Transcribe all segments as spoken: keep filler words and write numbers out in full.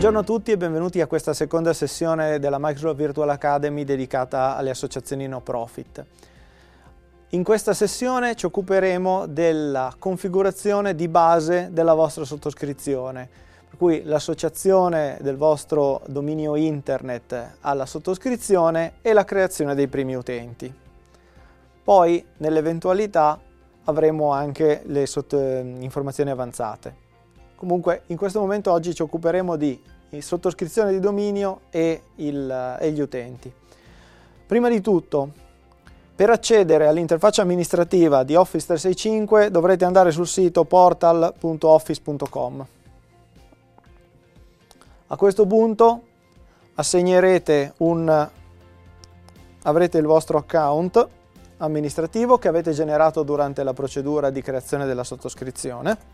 Buongiorno a tutti e benvenuti a questa seconda sessione della Microsoft Virtual Academy dedicata alle associazioni no profit. In questa sessione ci occuperemo della configurazione di base della vostra sottoscrizione, per cui l'associazione del vostro dominio internet alla sottoscrizione e la creazione dei primi utenti. Poi, nell'eventualità, avremo anche le informazioni avanzate. Comunque in questo momento oggi ci occuperemo di sottoscrizione di dominio e, il, e gli utenti. Prima di tutto, per accedere all'interfaccia amministrativa di Office trecentosessantacinque dovrete andare sul sito portal punto office punto com. A questo punto assegnerete un, avrete il vostro account amministrativo che avete generato durante la procedura di creazione della sottoscrizione.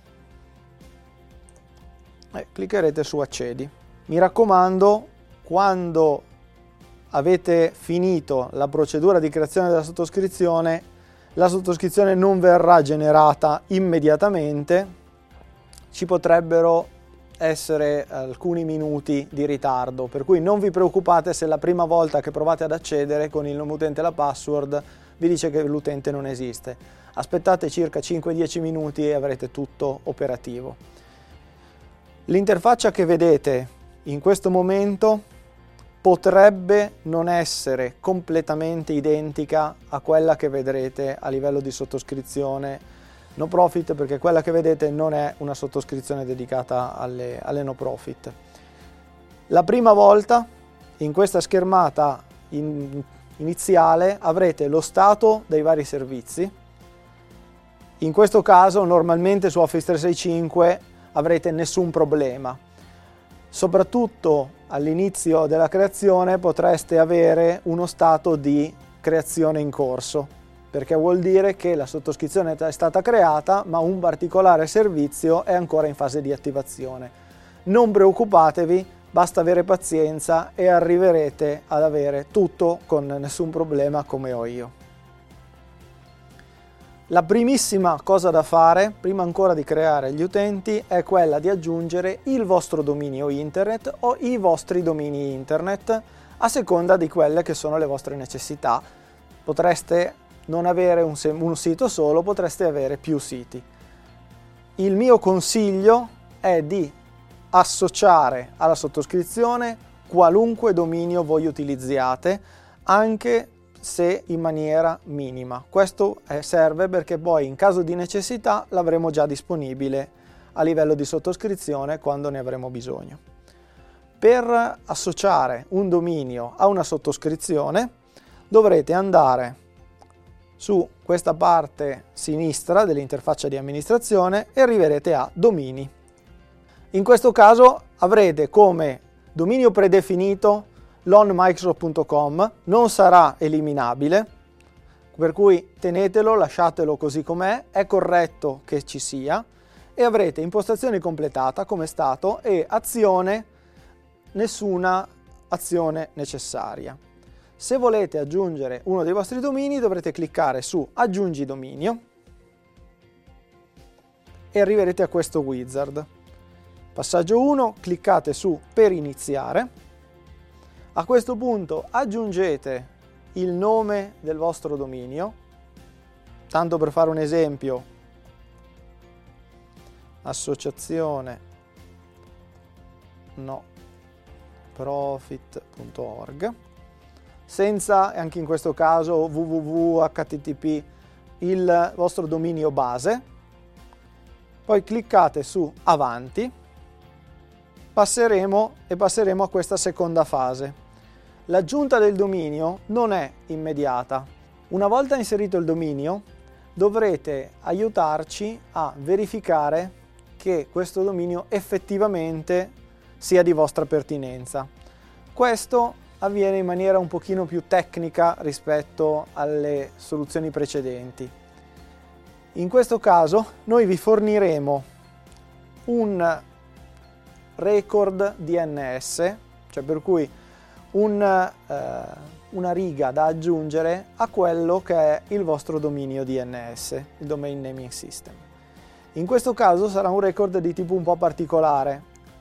E cliccherete su accedi. Mi raccomando, quando avete finito la procedura di creazione della sottoscrizione, la sottoscrizione non verrà generata immediatamente, ci potrebbero essere alcuni minuti di ritardo, per cui non vi preoccupate se la prima volta che provate ad accedere con il nome utente e la password vi dice che l'utente non esiste. Aspettate circa cinque dieci minuti e avrete tutto operativo. L'interfaccia che vedete in questo momento potrebbe non essere completamente identica a quella che vedrete a livello di sottoscrizione no profit, perché quella che vedete non è una sottoscrizione dedicata alle, alle no profit. La prima volta in questa schermata in, iniziale avrete lo stato dei vari servizi. In questo caso normalmente su Office trecentosessantacinque avrete nessun problema. Soprattutto all'inizio della creazione potreste avere uno stato di creazione in corso, perché vuol dire che la sottoscrizione è stata creata ma un particolare servizio è ancora in fase di attivazione. Non preoccupatevi, basta avere pazienza e arriverete ad avere tutto con nessun problema come ho io. La primissima cosa da fare, prima ancora di creare gli utenti, è quella di aggiungere il vostro dominio internet o i vostri domini internet a seconda di quelle che sono le vostre necessità. Potreste non avere un, un sito solo, potreste avere più siti. Il mio consiglio è di associare alla sottoscrizione qualunque dominio voi utilizziate, anche se in maniera minima. Questo serve perché poi in caso di necessità l'avremo già disponibile a livello di sottoscrizione quando ne avremo bisogno. Per associare un dominio a una sottoscrizione dovrete andare su questa parte sinistra dell'interfaccia di amministrazione e arriverete a domini. In questo caso avrete come dominio predefinito lon microsoft punto com, non sarà eliminabile, per cui tenetelo, lasciatelo così com'è, è corretto che ci sia, e avrete impostazione completata come stato e azione, nessuna azione necessaria. Se volete aggiungere uno dei vostri domini dovrete cliccare su aggiungi dominio e arriverete a questo wizard. Passaggio uno, cliccate su per iniziare. A questo punto aggiungete il nome del vostro dominio, tanto per fare un esempio, associazione no profit punto org, senza anche in questo caso www, http, il vostro dominio base, poi cliccate su avanti, passeremo e passeremo a questa seconda fase. L'aggiunta del dominio non è immediata. Una volta inserito il dominio, dovrete aiutarci a verificare che questo dominio effettivamente sia di vostra pertinenza. Questo avviene in maniera un pochino più tecnica rispetto alle soluzioni precedenti. In questo caso noi vi forniremo un record D N S, cioè per cui Un, eh, una riga da aggiungere a quello che è il vostro dominio D N S, il Domain Naming System. In questo caso sarà un record di tipo un po' particolare,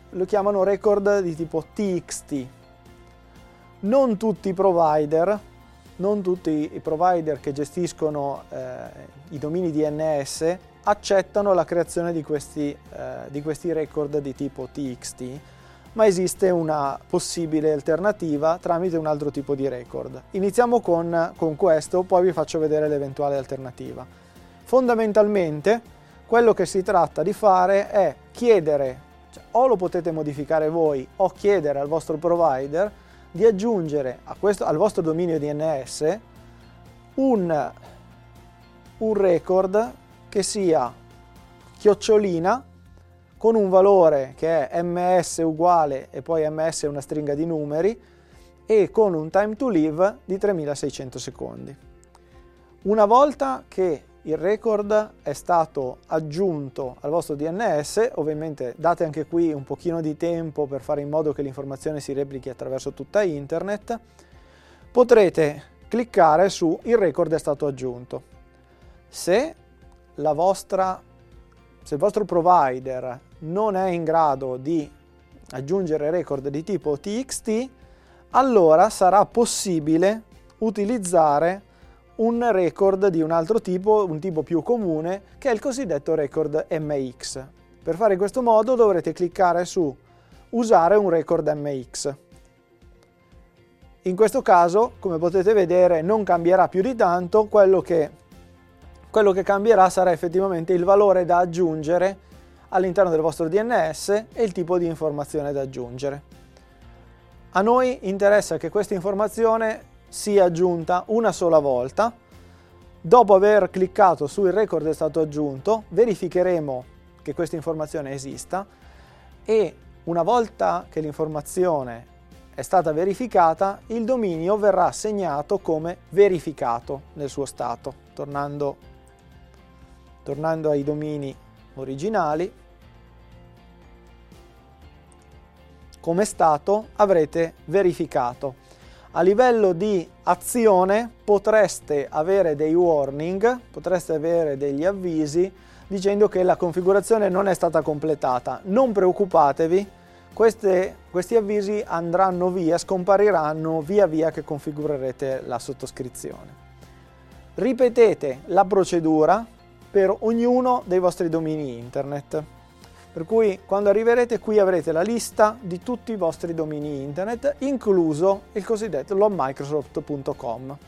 lo chiamano record di tipo T X T. Non tutti i provider, non tutti i provider che gestiscono eh, i domini D N S accettano la creazione di questi, eh, di questi record di tipo T X T, ma esiste una possibile alternativa tramite un altro tipo di record. Iniziamo con, con questo, poi vi faccio vedere l'eventuale alternativa. Fondamentalmente quello che si tratta di fare è chiedere, cioè, o lo potete modificare voi o chiedere al vostro provider di aggiungere a questo, al vostro dominio D N S un, un record che sia chiocciolina con un valore che è ms uguale e poi ms è una stringa di numeri e con un time to live di tremilaseicento secondi. Una volta che il record è stato aggiunto al vostro D N S, ovviamente date anche qui un pochino di tempo per fare in modo che l'informazione si replichi attraverso tutta internet, potrete cliccare su il record è stato aggiunto. Se la vostra, se il vostro provider non è in grado di aggiungere record di tipo T X T, allora sarà possibile utilizzare un record di un altro tipo, un tipo più comune, che è il cosiddetto record M X. Per fare in questo modo dovrete cliccare su usare un record M X. In questo caso, come potete vedere, non cambierà più di tanto, quello che, quello che cambierà sarà effettivamente il valore da aggiungere all'interno del vostro D N S e il tipo di informazione da aggiungere. A noi interessa che questa informazione sia aggiunta una sola volta. Dopo aver cliccato su il record è stato aggiunto, verificheremo che questa informazione esista e una volta che l'informazione è stata verificata, il dominio verrà segnato come verificato nel suo stato. Tornando, tornando ai domini originali, come stato avrete verificato. A livello di azione potreste avere dei warning, potreste avere degli avvisi dicendo che la configurazione non è stata completata. Non preoccupatevi, queste, questi avvisi andranno via, scompariranno via via che configurerete la sottoscrizione. Ripetete la procedura per ognuno dei vostri domini internet. Per cui quando arriverete qui avrete la lista di tutti i vostri domini internet, incluso il cosiddetto lobmicrosoft punto com.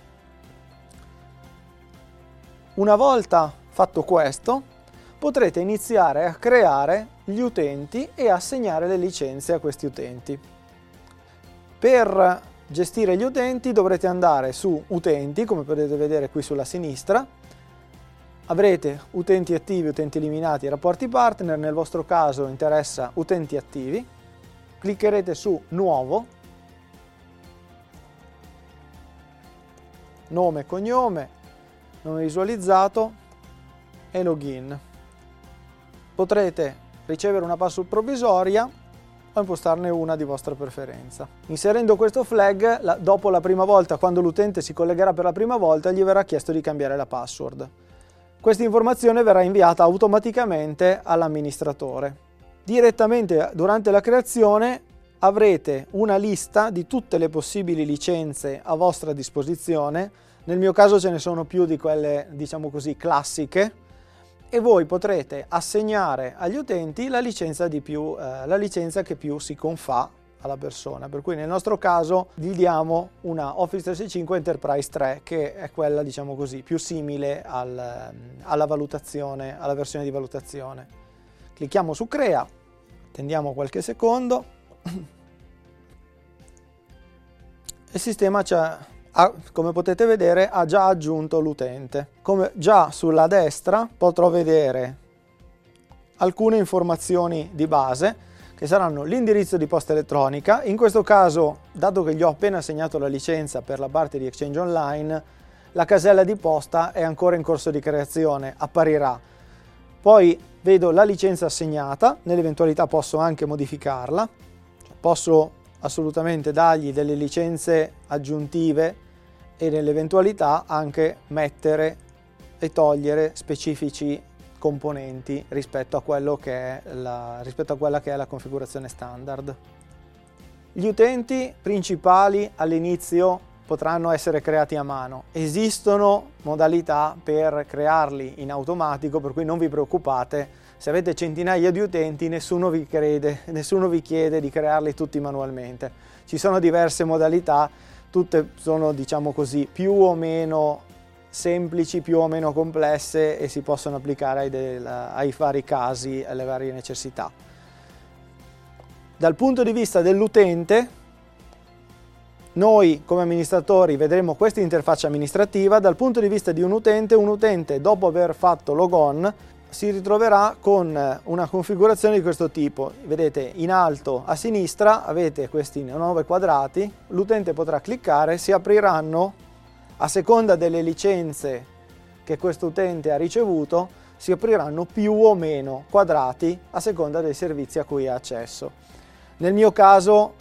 Una volta fatto questo, potrete iniziare a creare gli utenti e assegnare le licenze a questi utenti. Per gestire gli utenti dovrete andare su utenti, come potete vedere qui sulla sinistra. Avrete utenti attivi, utenti eliminati e rapporti partner. Nel vostro caso interessa utenti attivi. Cliccherete su nuovo, nome e cognome, nome visualizzato e login. Potrete ricevere una password provvisoria o impostarne una di vostra preferenza. Inserendo questo flag, la, dopo la prima volta, quando l'utente si collegherà per la prima volta, gli verrà chiesto di cambiare la password. Questa informazione verrà inviata automaticamente all'amministratore. Direttamente durante la creazione avrete una lista di tutte le possibili licenze a vostra disposizione. Nel mio caso ce ne sono più di quelle, diciamo così, classiche, e voi potrete assegnare agli utenti la licenza, di più, eh, la licenza che più si confà alla persona. Per cui nel nostro caso gli diamo una Office trecentosessantacinque Enterprise tre, che è quella, diciamo così, più simile al, alla valutazione, alla versione di valutazione. Clicchiamo su crea, attendiamo qualche secondo. Il sistema ci ha, come potete vedere, ha già aggiunto l'utente. Come già sulla destra potrò vedere alcune informazioni di base, che saranno l'indirizzo di posta elettronica. In questo caso, dato che gli ho appena assegnato la licenza per la parte di Exchange Online, la casella di posta è ancora in corso di creazione, apparirà. Poi vedo la licenza assegnata, nell'eventualità posso anche modificarla, posso assolutamente dargli delle licenze aggiuntive e nell'eventualità anche mettere e togliere specifici componenti rispetto a, quello che è la, rispetto a quella che è la configurazione standard. Gli utenti principali all'inizio potranno essere creati a mano. Esistono modalità per crearli in automatico, per cui non vi preoccupate. Se avete centinaia di utenti, nessuno vi crede, nessuno vi chiede di crearli tutti manualmente. Ci sono diverse modalità, tutte sono, diciamo così, più o meno semplici, più o meno complesse e si possono applicare ai, del, ai vari casi, alle varie necessità. Dal punto di vista dell'utente, noi come amministratori vedremo questa interfaccia amministrativa. Dal punto di vista di un utente, un utente dopo aver fatto logon si ritroverà con una configurazione di questo tipo. Vedete, in alto a sinistra avete questi nove quadrati, l'utente potrà cliccare, si apriranno a seconda delle licenze che questo utente ha ricevuto, si apriranno più o meno quadrati a seconda dei servizi a cui ha accesso. Nel mio caso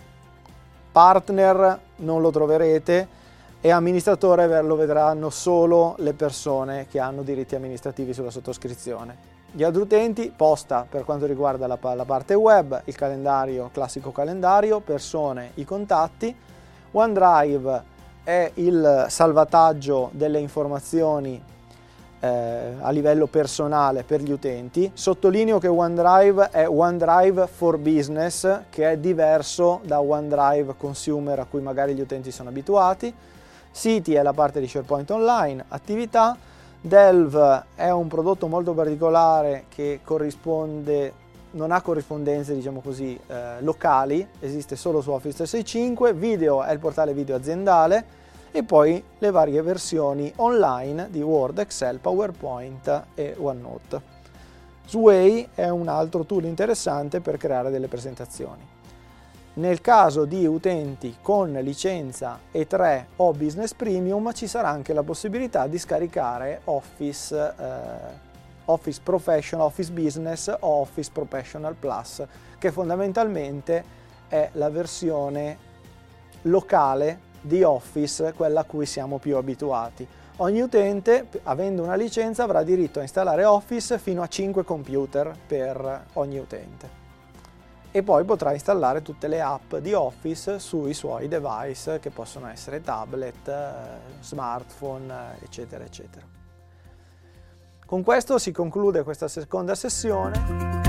partner non lo troverete e amministratore lo vedranno solo le persone che hanno diritti amministrativi sulla sottoscrizione. Gli altri utenti, posta per quanto riguarda la, la parte web, il calendario, classico calendario, persone, i contatti, OneDrive è il salvataggio delle informazioni eh, a livello personale per gli utenti. Sottolineo che OneDrive è OneDrive for Business, che è diverso da OneDrive Consumer a cui magari gli utenti sono abituati. Siti è la parte di SharePoint Online, attività. Delve è un prodotto molto particolare che corrisponde, non ha corrispondenze, diciamo così, eh, locali, esiste solo su Office trecentosessantacinque. Video è il portale video aziendale e poi le varie versioni online di Word, Excel, PowerPoint e OneNote. Sway è un altro tool interessante per creare delle presentazioni. Nel caso di utenti con licenza E tre o Business Premium ci sarà anche la possibilità di scaricare Office, eh, Office Professional, Office Business o Office Professional Plus, che fondamentalmente è la versione locale di Office, quella a cui siamo più abituati. Ogni utente, avendo una licenza, avrà diritto a installare Office fino a cinque computer per ogni utente. E poi potrà installare tutte le app di Office sui suoi device, che possono essere tablet, smartphone, eccetera, eccetera. Con questo si conclude questa seconda sessione.